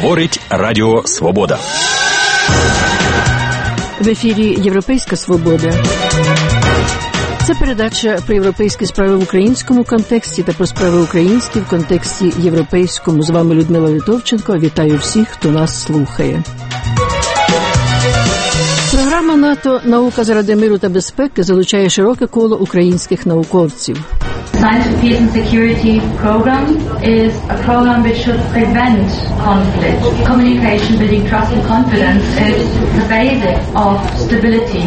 Говорить Радіо Свобода. В ефірі «Європейська свобода». Це передача про європейські справи в українському контексті та про справи українські в контексті європейському. З вами Людмила Литовченко. Вітаю всіх, хто нас слухає. Програма НАТО «Наука заради миру та безпеки» залучає широке коло українських науковців. Science for Peace and Security program is a program which should prevent conflict. Communication, building trust and confidence is the basis of stability.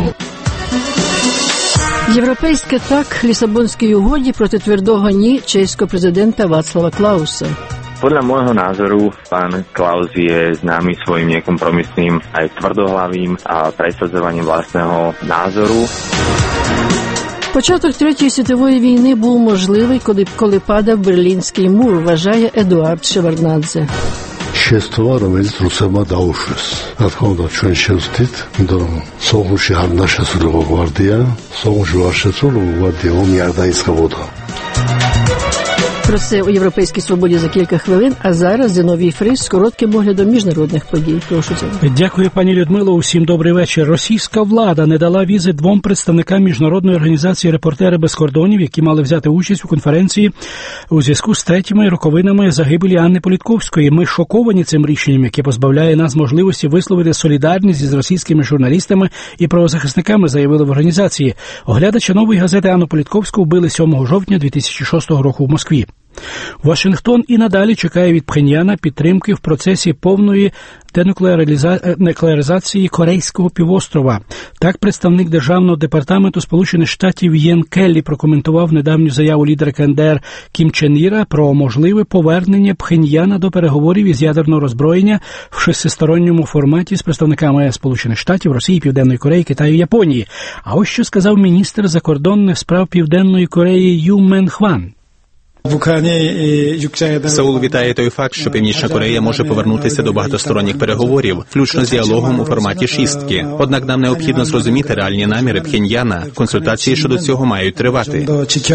Європейське «так» Лісабонській угоді проти твердого «ні» чеського президента Václava Klausa. Podľa môjho názoru pán Klaus je známy svojim nekompromisným aj tvrdohlavým a presadzovaním vlastného názoru. Початок Третьої світової війни був можливий, коли падав Берлінський мур, вважає Едуард Шеварднадзе. შეცდომა, რომელიც რუსებმა დაუშვეს. რა თქმა უნდა, ჩვენ შევსდით, იმიტომ რომ სოღუმში არ უნდა შესულიყო გვარდია, სოღუმში არ შესულიყო გვარდია, ომი არ დაიწყებოდა. Про це у «Європейській свободі» за кілька хвилин, а зараз Зіновій Фрис з коротким оглядом міжнародних подій. Прошу, Зіновій. Дякую, пані Людмило. Усім добрий вечір. Російська влада не дала візи двом представникам міжнародної організації «Репортери без кордонів», які мали взяти участь у конференції у зв'язку з третіми роковинами загибелі Анни Політковської. Ми шоковані цим рішенням, яке позбавляє нас можливості висловити солідарність із російськими журналістами і правозахисниками, заявили в організації. Оглядача «Нової газети» Анну Політковську вбили 7 жовтня 2006 року в Москві. Вашингтон і надалі чекає від Пхеньяна підтримки в процесі повної денуклеаризації Корейського півострова. Так представник Державного департаменту Сполучених Штатів Єн Келлі прокоментував недавню заяву лідера КНДР Кім Чен Іра про можливе повернення Пхеньяна до переговорів із ядерного роззброєння в шестисторонньому форматі з представниками Сполучених Штатів, Росії, Південної Кореї, Китаю і Японії. А ось що сказав міністр закордонних справ Південної Кореї Ю Мен Хван. Сеул вітає той факт, що Північна Корея може повернутися до багатосторонніх переговорів, включно з діалогом у форматі шістки. Однак нам необхідно зрозуміти реальні наміри Пхеньяна. Консультації щодо цього мають тривати.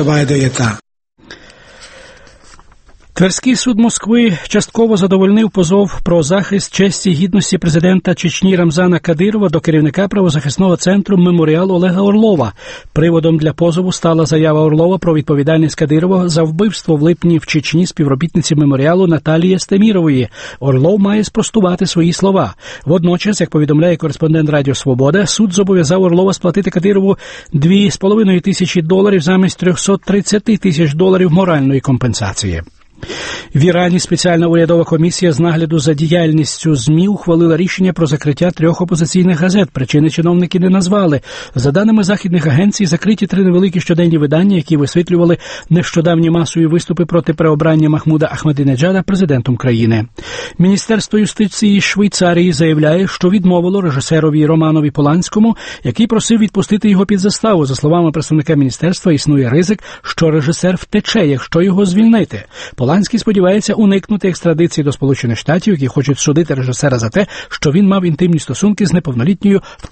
Тверський суд Москви частково задовольнив позов про захист честі і гідності президента Чечні Рамзана Кадирова до керівника правозахисного центру «Меморіал» Олега Орлова. Приводом для позову стала заява Орлова про відповідальність Кадирова за вбивство в липні в Чечні співробітниці «Меморіалу» Наталії Стемірової. Орлов має спростувати свої слова. Водночас, як повідомляє кореспондент Радіо Свобода, суд зобов'язав Орлова сплатити Кадирову $2,5 тисячі замість $330 тисяч моральної компенсації. В Ірані спеціальна урядова комісія з нагляду за діяльністю ЗМІ ухвалила рішення про закриття 3 опозиційних газет. Причини чиновники не назвали. За даними західних агенцій, закриті 3 невеликі щоденні видання, які висвітлювали нещодавні масові виступи проти переобрання Махмуда Ахмадінеджада президентом країни. Міністерство юстиції Швейцарії заявляє, що відмовило режисерові Романові Поланському, який просив відпустити його під заставу. За словами представника міністерства, існує ризик, що режисер втече, якщо його звільнити. Поланський сподівається уникнути екстрадиції до Сполучених Штатів, які хочуть судити режисера за те, що він мав інтимні стосунки з неповнолітньою в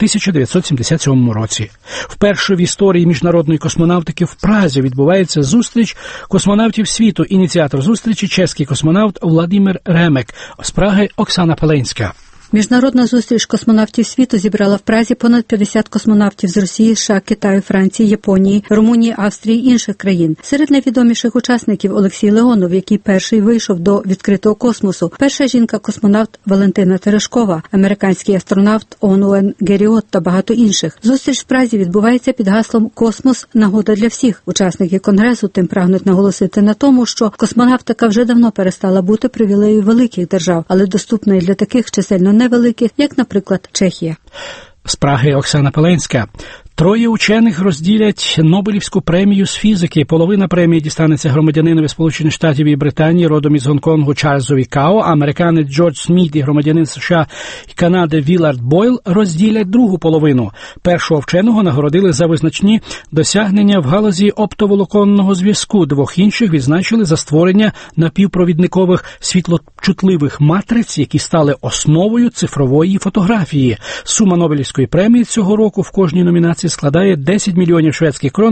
1977 році. Вперше в історії міжнародної космонавтики в Празі відбувається зустріч космонавтів світу. Ініціатор зустрічі – чеський космонавт Владимир Ремек. З Праги Оксана Пеленська. Міжнародна зустріч космонавтів світу зібрала в Празі понад 50 космонавтів з Росії, США, Китаю, Франції, Японії, Румунії, Австрії і інших країн. Серед найвідоміших учасників Олексій Леонов, який перший вийшов до відкритого космосу, перша жінка-космонавт Валентина Терешкова, американський астронавт Онуен Геріот та багато інших. Зустріч в Празі відбувається під гаслом «Космос – нагода для всіх». Учасники Конгресу тим прагнуть наголосити на тому, що космонавтика вже давно перестала бути привілеєю великих держав, але доступна і для таких чисельно невеликих, як, наприклад, Чехія. З Праги Оксана Пеленська. 3 учених розділять Нобелівську премію з фізики. Половина премії дістанеться громадянинові Сполучених Штатів і Британії, родом із Гонконгу Чарльзові Као, а американець Джордж Сміт і громадянин США і Канади Вілард Бойл розділять другу половину. Першого вченого нагородили за визначні досягнення в галузі оптоволоконного зв'язку. 2 інших відзначили за створення напівпровідникових світлочутливих матриць, які стали основою цифрової фотографії. Сума Нобелівської премії цього року в кожній номінації складає 10 мільйонів шведських крон,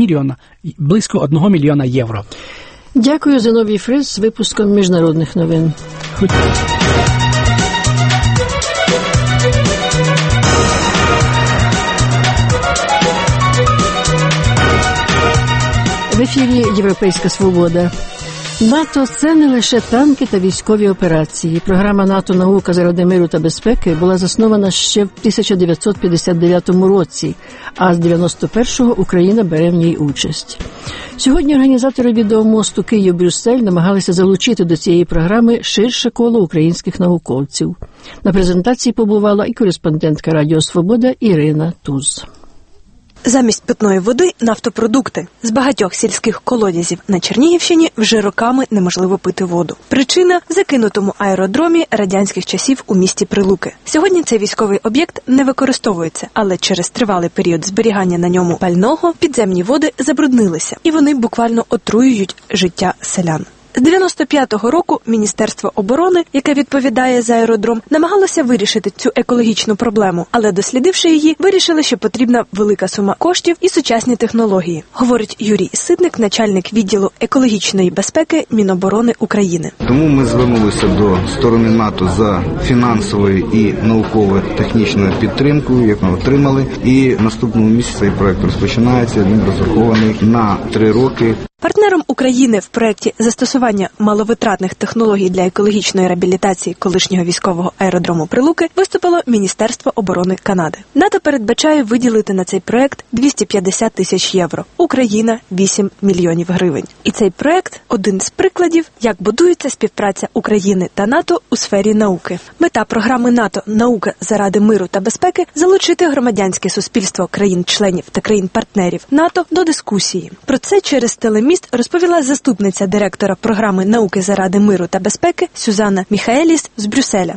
близько 1 мільйона євро. Дякую, Зіновій Фрис з випуском міжнародних новин. В ефірі «Європейська свобода». НАТО – це не лише танки та військові операції. Програма НАТО «Наука заради миру та безпеки» була заснована ще в 1959 році, а з 91-го Україна бере в ній участь. Сьогодні організатори відеомосту Київ-Брюссель намагалися залучити до цієї програми ширше коло українських науковців. На презентації побувала і кореспондентка Радіо Свобода Ірина Туз. Замість питної води – нафтопродукти. З багатьох сільських колодязів на Чернігівщині вже роками неможливо пити воду. Причина – в закинутому аеродромі радянських часів у місті Прилуки. Сьогодні цей військовий об'єкт не використовується, але через тривалий період зберігання на ньому пального підземні води забруднилися, і вони буквально отруюють життя селян. З 95-го року Міністерство оборони, яке відповідає за аеродром, намагалося вирішити цю екологічну проблему, але дослідивши її, вирішили, що потрібна велика сума коштів і сучасні технології, говорить Юрій Ситник, начальник відділу екологічної безпеки Міноборони України. Тому ми звернулися до сторони НАТО за фінансовою і науково-технічною підтримкою, яку ми отримали, і в наступному місяці цей проект розпочинається, він розрахований на 3 роки. Партнером України в проєкті застосування маловитратних технологій для екологічної реабілітації колишнього військового аеродрому Прилуки виступило Міністерство оборони Канади. НАТО передбачає виділити на цей проєкт 250 тисяч євро. Україна – 8 мільйонів гривень. І цей проєкт – один з прикладів, як будується співпраця України та НАТО у сфері науки. Мета програми НАТО «Наука заради миру та безпеки» – залучити громадянське суспільство країн-членів та країн-партнерів НАТО до дискусії. Про це через телеміст розповіла заступниця директора програми «Науки заради миру та безпеки» Сюзанна Міхаеліс з Брюсселя.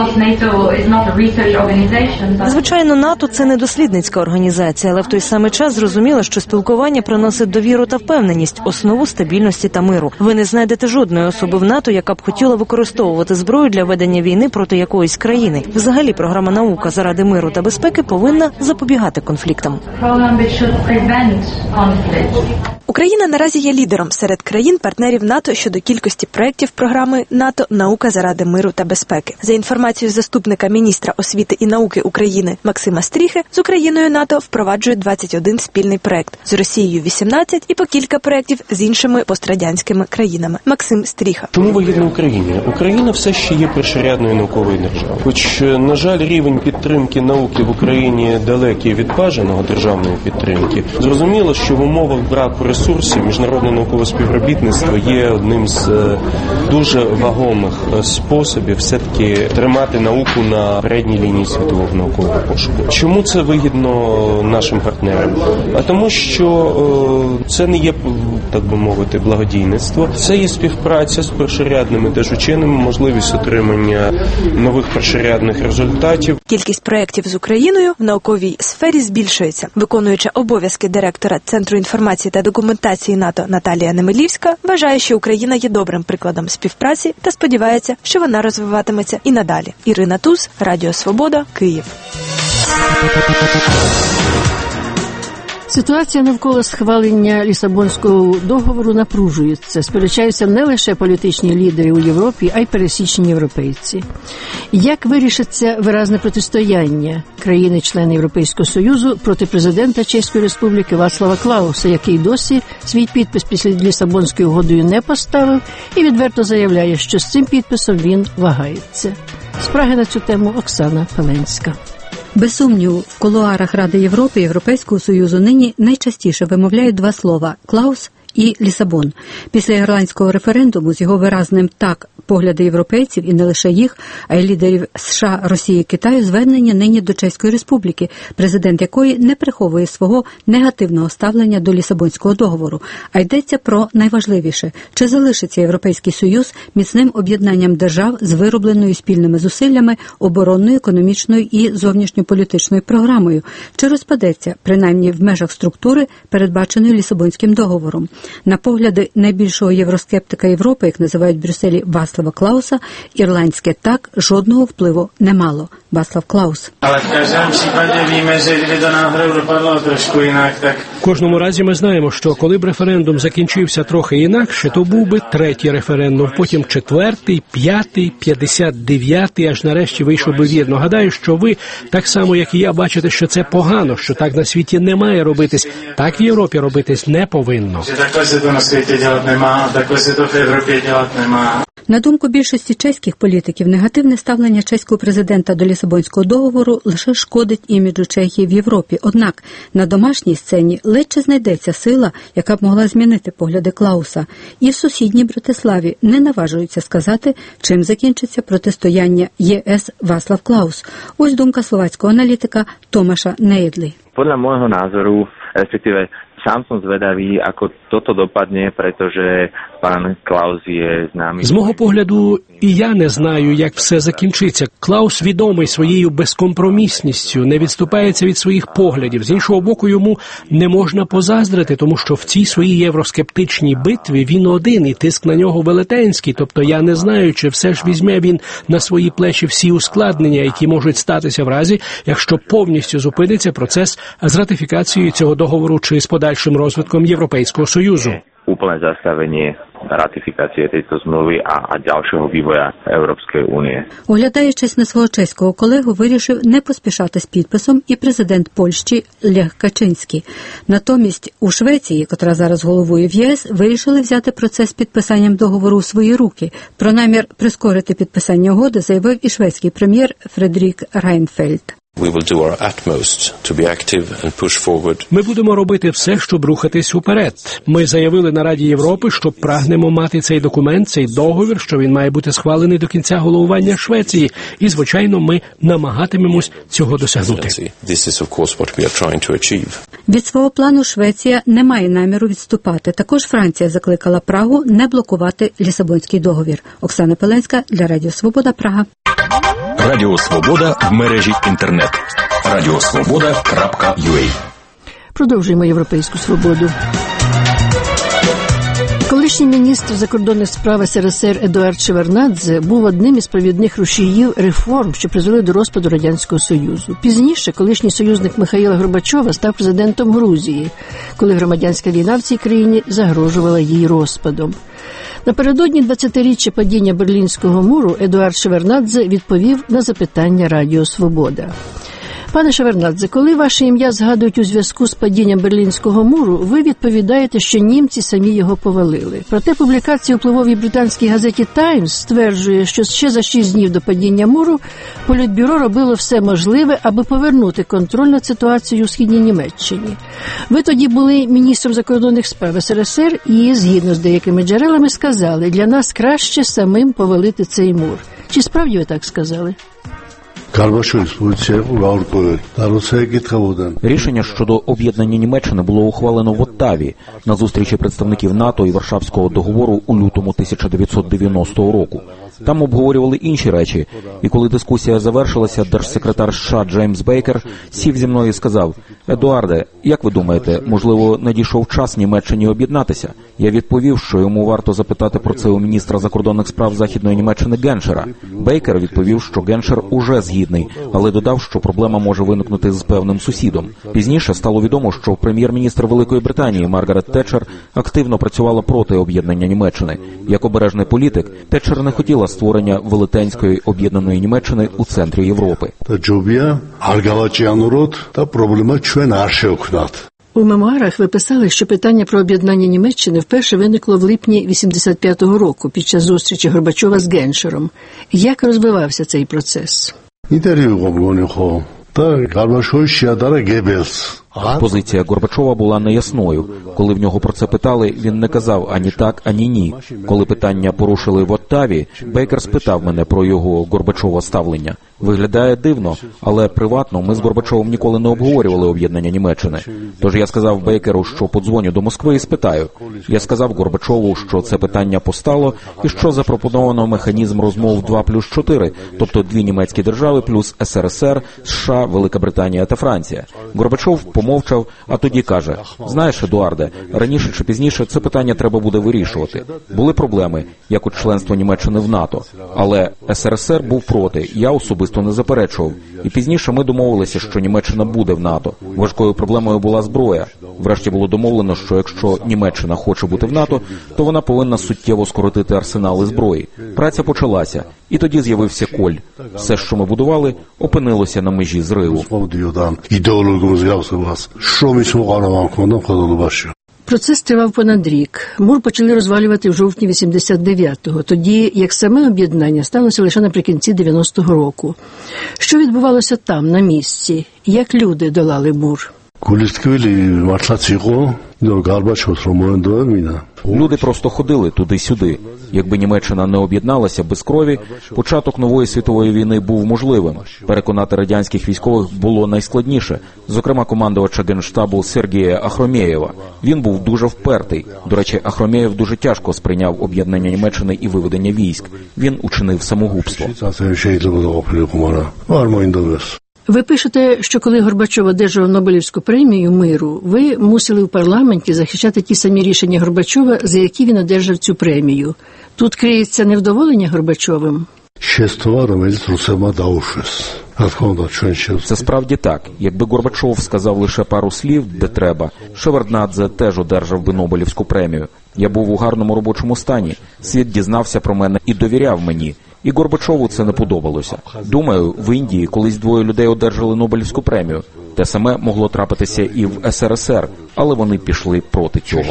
Звичайно, НАТО – це не дослідницька організація, але в той самий час зрозуміло, що спілкування приносить довіру та впевненість, основу стабільності та миру. Ви не знайдете жодної особи в НАТО, яка б хотіла використовувати зброю для ведення війни проти якоїсь країни. Взагалі, програма «Наука заради миру та безпеки» повинна запобігати конфліктам. Україна наразі є лідером серед країн-партнерів НАТО щодо кількості проєктів програми НАТО «Наука заради миру та безпеки». За інформацією заступника міністра освіти і науки України Максима Стріхи, з Україною НАТО впроваджує 21 спільний проєкт, з Росією – 18 і по кілька проєктів з іншими пострадянськими країнами. Максим Стріха. Чому вигідно Україні? Україна все ще є першорядною науковою державою. Хоч, на жаль, рівень підтримки науки в Україні далекий від бажаного державної підтримки. Зрозуміло, що в умовах браку ресурсів міжнародне наукове співробітництво є одним з дуже вагомих способів все-таки тримати науку на передній лінії світового наукового пошуку. Чому це вигідно нашим партнерам? А тому, що це не є, так би мовити, благодійництво. Це є співпраця з першорядними держученими, можливість отримання нових першорядних результатів. Кількість проєктів з Україною в науковій сфері збільшується. Виконуюча обов'язки директора Центру інформації та документації НАТО Наталія Немилівська вважає, що Україна є добрим прикладом співпраці та сподівається, що вона розвиватиметься і надалі. Ірина Туз, Радіо Свобода, Київ. Ситуація навколо схвалення Лісабонського договору напружується. Сперечаються не лише політичні лідери у Європі, а й пересічні європейці. Як вирішиться виразне протистояння країни-члени Європейського Союзу проти президента Чеської Республіки Вацлава Клауса, який досі свій підпис після Лісабонської угодою не поставив і відверто заявляє, що з цим підписом він вагається. З Праги на цю тему Оксана Пеленська. Без сумніву, в кулуарах Ради Європи і Європейського Союзу нині найчастіше вимовляють 2 слова – «Клаус» і Лісабон. Після ірландського референдуму з його виразним «так» погляди європейців, і не лише їх, а й лідерів США, Росії, Китаю, звернення нині до Чеської Республіки, президент якої не приховує свого негативного ставлення до Лісабонського договору. А йдеться про найважливіше – чи залишиться Європейський Союз міцним об'єднанням держав з виробленою спільними зусиллями оборонною, економічною і зовнішньополітичною програмою, чи розпадеться, принаймні в межах структури, передбаченої Лісабонським договором. На погляди найбільшого євроскептика Європи, як називають в Брюсселі Вацлава Клауса, ірландське «так» жодного впливу не мало. Václav Klaus. В кожному разі ми знаємо, що коли б референдум закінчився трохи інакше, то був би третій референдум, потім 4-й, 5-й, 59-й, аж нарешті вийшов би вірно. Гадаю, що ви, так само як і я, бачите, що це погано, що так на світі не має робитись, так в Європі робитись не повинно. На думку більшості чеських політиків, негативне ставлення чеського президента до Лісабонського договору лише шкодить іміджу Чехії в Європі. Однак на домашній сцені ледь чи знайдеться сила, яка б могла змінити погляди Клауса. І в сусідній Братиславі не наважуються сказати, чим закінчиться протистояння ЄС Václav Klaus. Ось думка словацького аналітика Томаша Неєдлі. Podľa môjho názoru, respektíve sám som zvedavý, ako toto dopadne, pretože pán Klaus je známy. З мого погляду, і я не знаю, як все закінчиться. Клаус відомий своєю безкомпромісністю, не відступається від своїх поглядів. З іншого боку, йому не можна позаздрити, тому що в цій своїй євроскептичній битві він один, і тиск на нього велетенський. Тобто я не знаю, чи все ж візьме він на свої плечі всі ускладнення, які можуть статися в разі, якщо повністю зупиниться процес з ратифікацією цього договору чи з подальшим розвитком Європейського Союзу. Úplné zastavenie ратифікації tejto zmluvy a ďalšieho vývoja Európskej únie. Оглядаючись на свого чеського колегу, вирішив не поспішати з підписом і президент Польщі Лех Качинський. Натомість у Швеції, котра зараз головує в ЄС, вирішили взяти процес підписанням договору у свої руки. Про намір прискорити підписання угоди заявив і шведський прем'єр Фредерік Рейнфельд. Ми будемо робити все, щоб рухатись уперед. Ми заявили на Раді Європи, що прагнемо мати цей документ, цей договір, що він має бути схвалений до кінця головування Швеції. І, звичайно, ми намагатимемось цього досягнути. Від свого плану Швеція не має наміру відступати. Також Франція закликала Прагу не блокувати Лісабонський договір. Оксана Пеленська для Радіо Свобода, Прага. Радіо Свобода в мережі інтернет. radiosvoboda.ua. Продовжуємо європейську свободу. Колишній міністр закордонних справ СРСР Едуард Шеварднадзе був одним із провідних рушіїв реформ, що призвели до розпаду Радянського Союзу. Пізніше колишній союзник Михаїла Горбачова став президентом Грузії, коли громадянська війна в цій країні загрожувала їй розпадом. Напередодні 20-річчя падіння Берлінського муру Едуард Шеварднадзе відповів на запитання Радіо Свобода. Пане Шеварднадзе, коли ваше ім'я згадують у зв'язку з падінням Берлінського муру, ви відповідаєте, що німці самі його повалили. Проте публікація у впливовій британській газеті «Таймс» стверджує, що ще за 6 днів до падіння муру Політбюро робило все можливе, аби повернути контроль над ситуацією у Східній Німеччині. Ви тоді були міністром закордонних справ СРСР і, згідно з деякими джерелами, сказали, для нас краще самим повалити цей мур. Чи справді ви так сказали? Рішення щодо об'єднання Німеччини було ухвалено в Оттаві на зустрічі представників НАТО і Варшавського договору у лютому 1990 року. Там обговорювали інші речі, і коли дискусія завершилася, держсекретар США Джеймс Бейкер сів зі мною і сказав: «Едуарде, як ви думаєте, можливо, надійшов час Німеччині об'єднатися?» Я відповів, що йому варто запитати про це у міністра закордонних справ Західної Німеччини Геншера. Бейкер відповів, що Геншер уже згідний, але додав, що проблема може виникнути з певним сусідом. Пізніше стало відомо, що прем'єр-міністр Великої Британії Маргарет Тетчер активно працювала проти об'єднання Німеччини. Як обережний політик, Тетчер не хотіла створення велетенської об'єднаної Німеччини у центрі Європи. У мемуарах ви писали, що питання про об'єднання Німеччини вперше виникло в липні 85-го року під час зустрічі Горбачова з Геншером. Як розвивався цей процес? Позиція Горбачова була неясною. Коли в нього про це питали, він не казав ані так, ані ні. Коли питання порушили в Оттаві, Бейкер спитав мене про його Горбачова ставлення. Виглядає дивно, але приватно ми з Горбачовим ніколи не обговорювали об'єднання Німеччини. Тож я сказав Бейкеру, що подзвоню до Москви і спитаю. Я сказав Горбачову, що це питання постало і що запропоновано механізм розмов 2+4, тобто 2 німецькі держави плюс СРСР, США, Велика Британія та Франція. Горбачов помовчав, а тоді каже: «Знаєш, Едуарде, раніше чи пізніше це питання треба буде вирішувати. Були проблеми, як от членство Німеччини в НАТО, але СРСР був проти, я особисто не заперечував. І пізніше ми домовилися, що Німеччина буде в НАТО. Важкою проблемою була зброя. Врешті було домовлено, що якщо Німеччина хоче бути в НАТО, то вона повинна суттєво скоротити арсенали зброї. Праця почалася, і тоді з'явився Коль. Все, що ми будували, опинилося на межі зриву». Процес тривав понад рік. МУР почали розвалювати в жовтні 89-го, тоді як саме об'єднання сталося лише наприкінці 90-го року. Що відбувалося там, на місці? Як люди долали МУР? Люди просто ходили туди-сюди. Якби Німеччина не об'єдналася без крові, початок нової світової війни був можливим. Переконати радянських військових було найскладніше. Зокрема, командувача Генштабу Сергія Ахромєєва. Він був дуже впертий. До речі, Ахромєєв дуже тяжко сприйняв об'єднання Німеччини і виведення військ. Він учинив самогубство. Ви пишете, що коли Горбачов одержав Нобелівську премію миру, ви мусили в парламенті захищати ті самі рішення Горбачова, за які він одержав цю премію. Тут криється невдоволення Горбачовим? Це справді так. Якби Горбачов сказав лише пару слів, де треба, Шеварднадзе теж одержав би Нобелівську премію. Я був у гарному робочому стані. Світ дізнався про мене і довіряв мені. І Горбачову це не подобалося. Думаю, в Індії колись двоє людей одержали Нобелівську премію. Те саме могло трапитися і в СРСР, але вони пішли проти цього.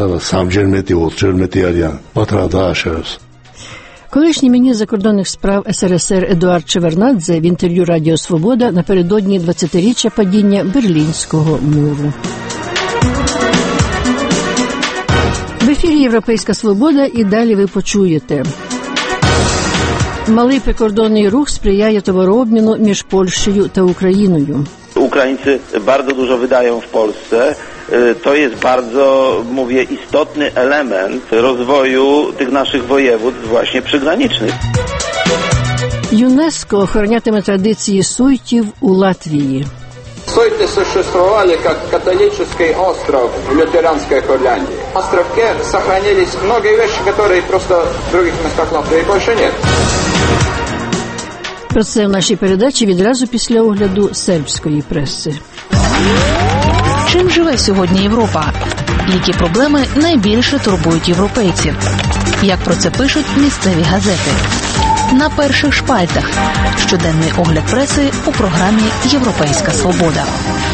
Колишній міністр закордонних справ СРСР Едуард Шеварднадзе в інтерв'ю Радіо Свобода напередодні 20-річчя падіння Берлінського муру. В ефірі «Європейська свобода» і далі ви почуєте. Малий прикордонний рух сприяє товарообміну між Польщею та Україною. Ukraińcy bardzo dużo wydają w Polsce. To jest bardzo, mówię, istotny element rozwoju tych naszych województw właśnie przygranicznych. ЮНЕСКО охоронятиме традиції суйтів у Латвії. Сойты существовали как католический остров в лютеранской Финляндии. В островке сохранились многие вещи, которые просто в других местах Латвии больше нет. Про це в нашій передачі відразу після огляду сербської преси. Чим живе сьогодні Європа? Які проблеми найбільше турбують європейців? Як про це пишуть місцеві газети? На перших шпальтах. Щоденний огляд преси у програмі «Європейська свобода».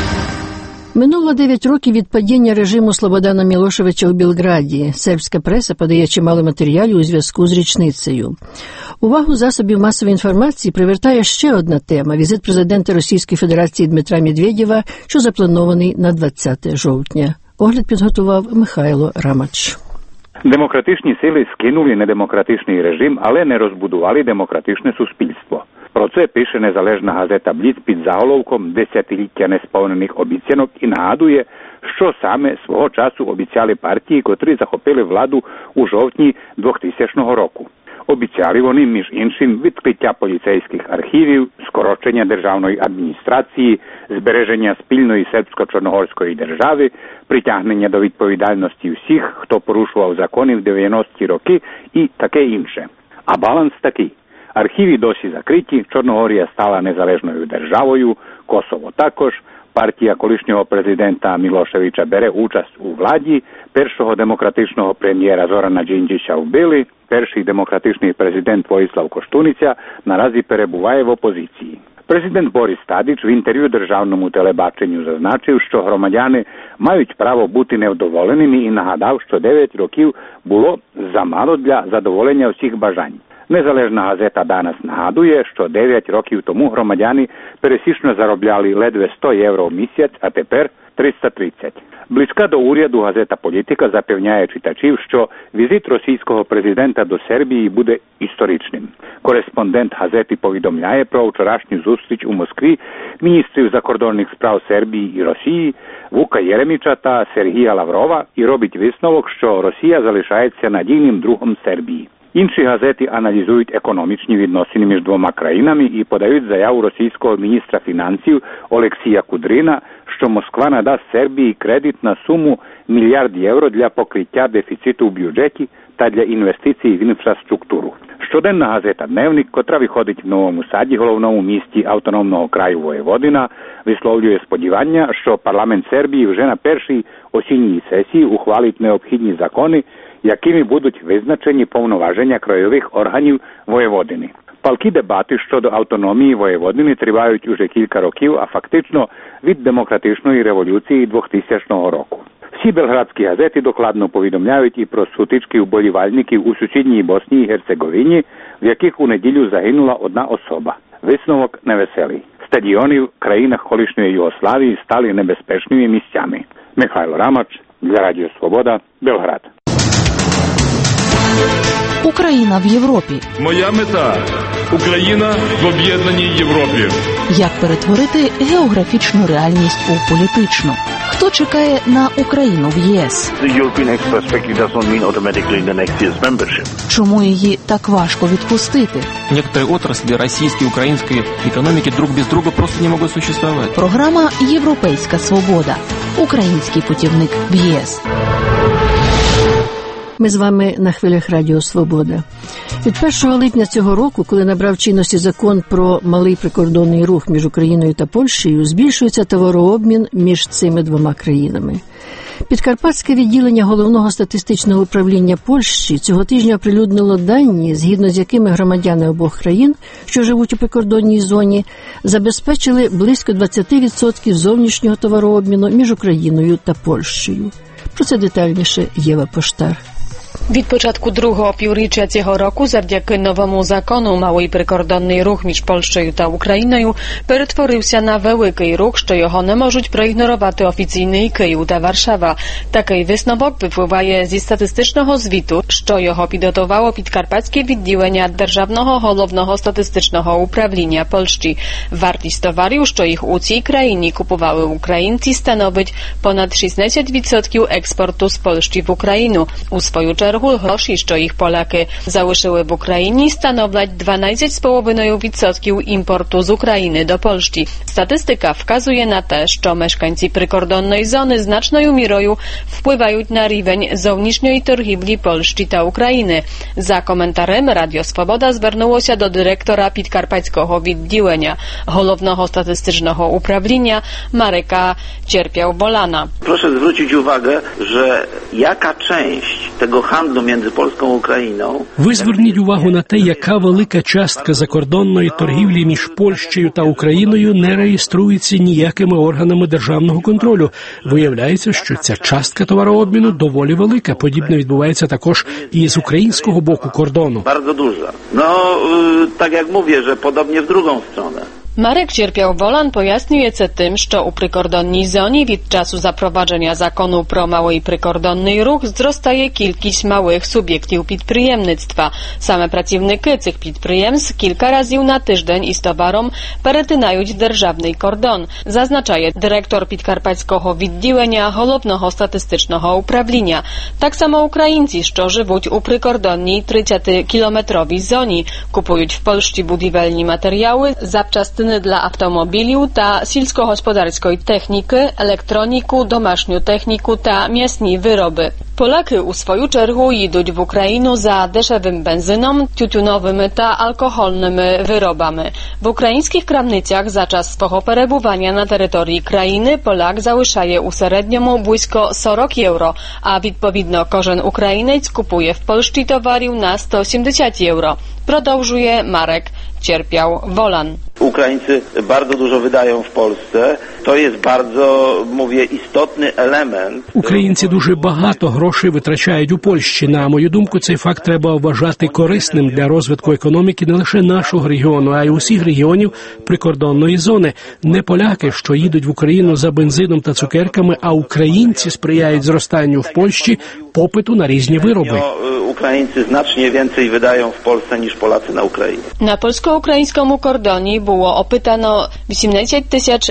Минуло 9 років від падіння режиму Слободана Мілошевича у Білграді. Сербська преса подає чимало матеріалів у зв'язку з річницею. Увагу засобів масової інформації привертає ще одна тема – візит президента Російської Федерації Дмитра Медведєва, що запланований на 20 жовтня. Огляд підготував Михайло Рамач. Демократичні сили скинули недемократичний режим, але не розбудували демократичне суспільство. Про це пише незалежна газета «Бліц» під заголовком «Десятиліття несповнених обіцянок» і нагадує, що саме свого часу обіцяли партії, котрі захопили владу у жовтні 2000 року. Обіцяли вони, між іншим, відкриття поліцейських архівів, скорочення державної адміністрації, збереження спільної сербсько-чорногорської держави, притягнення до відповідальності всіх, хто порушував закони в 90-ті роки і таке інше. А баланс такий. Архіви досі закриті, Чорногорія стала незалежною державою, Косово також, партія колишнього президента Мілошевича бере участь у владі, першого демократичного прем'єра Зорана Джинджича вбили, перший демократичний президент Воїслав Коштуниця наразі перебуває в опозиції. Президент Борис Тадич в інтерв'ю державному телебаченню зазначив, що громадяни мають право бути невдоволеними і нагадав, що 9 років було замало для задоволення всіх бажань. Незалежна газета «Данас» нагадує, що 9 років тому громадяни пересічно заробляли ледве 100 євро в місяць, а тепер 330. Близька до уряду газета «Політика» запевняє читачів, що візит російського президента до Сербії буде історичним. Кореспондент газети повідомляє про вчорашню зустріч у Москві міністрів закордонних справ Сербії і Росії Вука Єреміча та Сергія Лаврова і робить висновок, що Росія залишається надійним другом Сербії. Інші газети аналізують економічні відносини між двома країнами і подають заяву російського міністра фінансів Олексія Кудрина, що Москва надасть Сербії кредит на суму $1 мільярд для покриття дефіциту в бюджеті та для інвестицій в інфраструктуру. Щоденна газета «Дневник», котра виходить в Новому Саді, головному місті автономного краю Воєводина, висловлює сподівання, що парламент Сербії вже на першій осінній сесії ухвалить необхідні закони, якими будуть визначені повноваження краєвих органів Воєводини. Палкі дебати щодо автономії Воєводини тривають уже кілька років, а фактично від демократичної революції 2000 року. Всі белградські газети докладно повідомляють і про сутички вболівальників у сусідній Боснії і Герцеговині, в яких у неділю загинула одна особа. Висновок невеселий. Стадіони в країнах колишньої Югославії стали небезпечними місцями. Михайло Рамач для Радіо Свобода, Белград. Україна в Європі. Моя мета – Україна в об'єднаній Європі. Як перетворити географічну реальність у політичну? Хто чекає на Україну в ЄС? Чому її так важко відпустити? Некоторые отрасли российской и украинской экономики друг без друга просто не могут существовать. Програма «Європейська свобода». Український путівник в ЄС. Ми з вами на хвилях Радіо Свобода. Від 1 липня цього року, коли набрав чинності закон про малий прикордонний рух між Україною та Польщею, збільшується товарообмін між цими двома країнами. Підкарпатське відділення Головного статистичного управління Польщі цього тижня оприлюднило дані, згідно з якими громадяни обох країн, що живуть у прикордонній зоні, забезпечили близько 20% зовнішнього товарообміну між Україною та Польщею. Про це детальніше Єва Поштар. Від початку другого півріччя цього року завдяки новому закону малий прикордонний рух між Польщею та Україною перетворився на великий рух, що його не можуть проігнорувати офіційний Київ та Варшава. Такий висновок випливає зі статистичного звіту, що його підготувало Підкарпатське відділення Державного Головного статистичного управління Польщі. Вартість товарів, що їх у цій країні купували українці, становить понад 16% експорту з Польщі в Україну. У свою чергу гроші, що їх Поляки залишили в Україні, становлять 12,5% імпорту з України до Польщі. Статистика wskazuje na te, що мешканці прикордонної зони значною мірою впливають на рівень зовнішньої торгівлі Польщі та України. За коментарем Радіо Свобода звернулося до директора Підкарпатського відділення Головного статystycznego управління Mareka Cierpiał-Bolana. Proszę zwrócić uwagę, że jaka część tego handlu między Polską a Ukrainą. Ви зверніть увагу на те, яка велика частка закордонної торгівлі між Польщею та Україною не реєструється ніякими органами державного контролю. Виявляється, що ця частка товарообміну доволі велика. Подібне відбувається також і з українського боку кордону. Bardzo duża. No, tak jak mówię, że podobnie w drugą stronę. Marek Cierpiał-Wolan пояснює це тим, що у прикордонній зоні від часу запровадження закону про малий прикордонний рух зростає кількість малих суб'єктів підприємництва. Саме працівники цих підприємств кілька разів на тиждень із товаром перетинають державний кордон, зазначає директор Підкарпатського відділення Головного статистичного управління. Так само українці, що живуть у прикордонній 30-кілометровій зоні, купують в Польщі будівельні матеріали, запчастини dla automobiliu ta сільськогосподарської техніки, електроніку, домашню техніку та м'ясні вироби. Поляки у свою чергу їдуть в Україну за дешевим бенzyном, тютюновими та алкогольними виробами. В українських крамницях за час свого перебування на території країни Polak залишає у середньому близько 40 євро, а відповідно кожен українець купує в Польщі товарів на 170 євро. Продовжує Marek Cierpiał-Wolan. Ukraińcy bardzo dużo wydają w Polsce. To jest bardzo, mówię, istotny element. Українці дуже багато грошей витрачають у Польщі. На мою думку, цей факт треба вважати корисним для розвитку економіки не лише нашого регіону, а й усіх регіонів прикордонної зони. Не поляки, що їдуть в Україну за бензином та цукерками, а українці сприяють зростанню в Польщі попиту на різні вироби. Українці значно więcej wydają w Polsce niż Polacy na Ukrainie. Na polsko-ukraińskom kordonie było opytano 18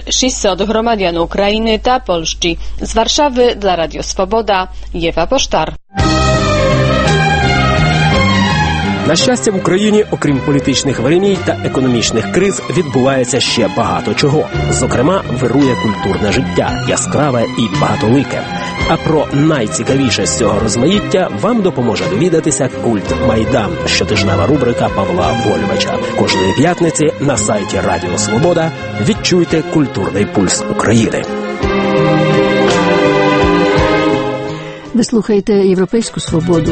600 громадян України та Польщі. З Варшави для Радіо Свобода Єва Поштар. На щастя, в Україні, окрім політичних вириній та економічних криз, відбувається ще багато чого. Зокрема, вирує культурне життя, яскраве і багатолике. А про найцікавіше з цього розмаїття вам допоможе довідатися «Культ Майдан» – щотижнева рубрика Павла Вольвича. Кожної п'ятниці на сайті Радіо Свобода відчуйте культурний пульс України. Ви слухаєте «Європейську свободу».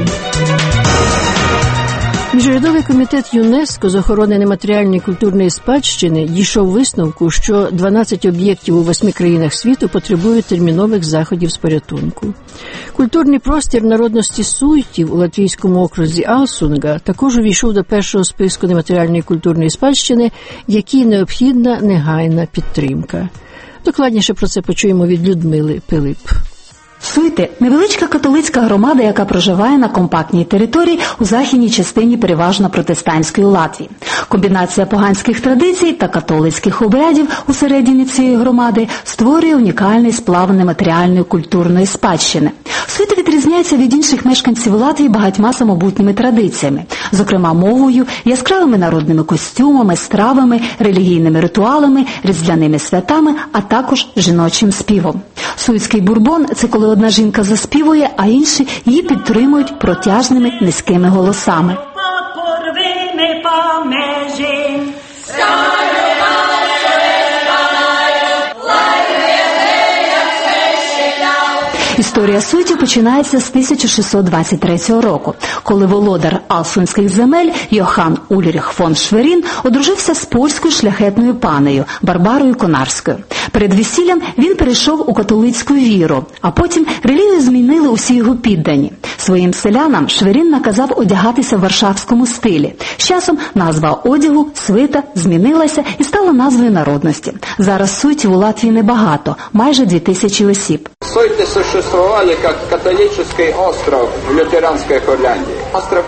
Міжурядовий комітет ЮНЕСКО з охорони нематеріальної культурної спадщини дійшов висновку, що 12 об'єктів у 8 країнах світу потребують термінових заходів з порятунку. Культурний простір народності суйтів у латвійському окрузі Алсунга також увійшов до першого списку нематеріальної культурної спадщини, якій необхідна негайна підтримка. Докладніше про це почуємо від Людмили Пилип. Суйти – невеличка католицька громада, яка проживає на компактній території у західній частині переважно протестантської Латвії. Комбінація поганських традицій та католицьких обрядів у середині цієї громади створює унікальний сплав нематеріальної культурної спадщини. Суйти відрізняється від інших мешканців Латвії багатьма самобутніми традиціями, зокрема мовою, яскравими народними костюмами, стравами, релігійними ритуалами, різдвяними святами, а також жіночим співом. Суйський бурбон – це коли одна жінка заспівує, а інші її підтримують протяжними низькими голосами. Історія суйтів починається з 1623 року, коли володар алсунських земель Йохан Ульріх фон Шверін одружився з польською шляхетною панею Барбарою Конарською. Перед весіллям він перейшов у католицьку віру, а потім релігію змінили усі його піддані. Своїм селянам Шверін наказав одягатися в варшавському стилі. З часом назва одягу, свита, змінилася і стала назвою народності. Зараз суйтів у Латвії небагато, майже 2000 осіб. Суйти существували як католицький остров в лютеранській Курляндії.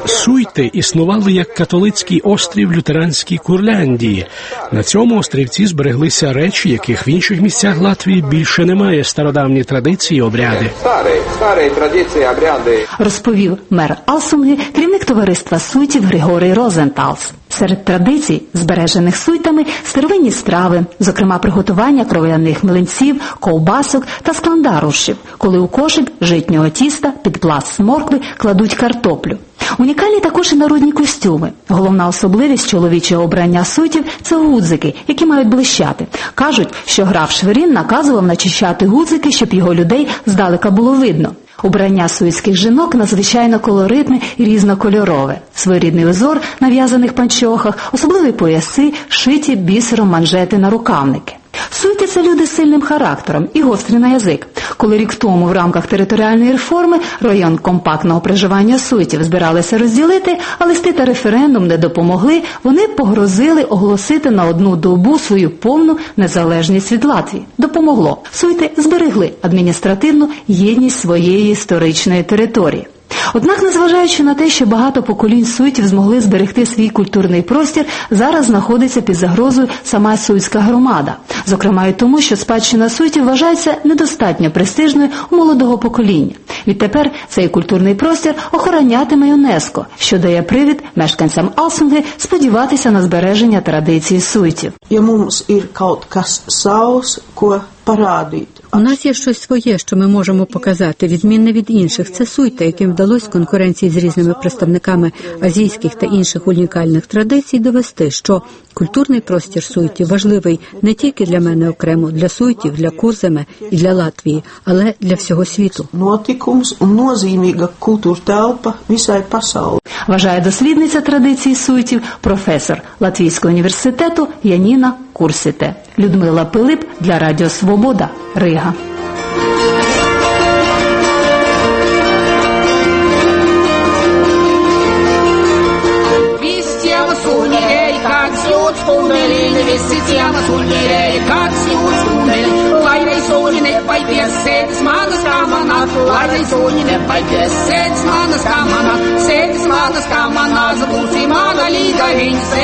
Суйти існували як католицький острів в лютеранській Курляндії. На цьому острівці збереглися речі, яких в інших місцях Латвії більше немає. Стародавні традиції, обряди. Старі традиції, обряди. Розповів мер Алсунги, керівник товариства суйтів Григорій Розенталс. Серед традицій, збережених суйтами, старовинні страви, зокрема приготування кров'яних млинців, ковбасок та скландарушів, коли у кошик житнього тіста під пласт моркви кладуть картоплю. Унікальні також і народні костюми. Головна особливість чоловічого обрання суйтів – це гудзики, які мають блищати. Кажуть, що граф Шверін наказував начищати гудзики, щоб його людей здалека було видно. Убрання суйських жінок надзвичайно колоритне і різнокольорове. Своєрідний узор на в'язаних панчохах, особливі пояси, шиті бісером манжети на рукавники. Суйти – це люди з сильним характером і гострий на язик. Коли рік тому в рамках територіальної реформи район компактного проживання суйтів збиралися розділити, а листи та референдум не допомогли, вони погрозили оголосити на одну добу свою повну незалежність від Латвії. Допомогло. Суйти зберегли адміністративну єдність своєї історичної території. Однак, незважаючи на те, що багато поколінь суйтів змогли зберегти свій культурний простір, зараз знаходиться під загрозою сама суйська громада. Зокрема і тому, що спадщина суйтів вважається недостатньо престижною у молодого покоління. Відтепер цей культурний простір охоронятиме ЮНЕСКО, що дає привід мешканцям Алсунги сподіватися на збереження традицій суйтів. У нас є щось своє, що ми можемо показати, відмінне від інших. Це суйта, яким вдалося в конкуренції з різними представниками азійських та інших унікальних традицій довести, що культурний простір суйтів важливий не тільки для мене окремо, для суйтів, для Курземе і для Латвії, але для всього світу. Вважає дослідниця традицій суйтів, професор Латвійського університету Яніна Курсите. Людмила Пилип для Радіо Свобода, Рига.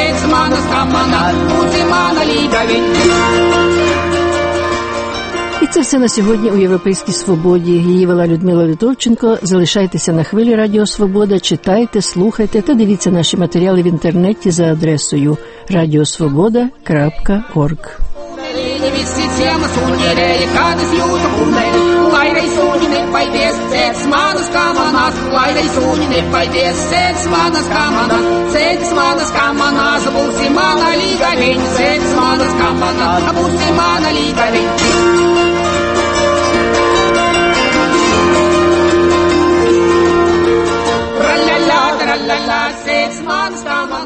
І Це все на сьогодні у «Європейській свободі». Її вела Людмила Литовченко. Залишайтеся на хвилі Радіо Свобода, читайте, слухайте та дивіться наші матеріали в інтернеті за адресою radiosvoboda.org. La la la, 6 months, come on.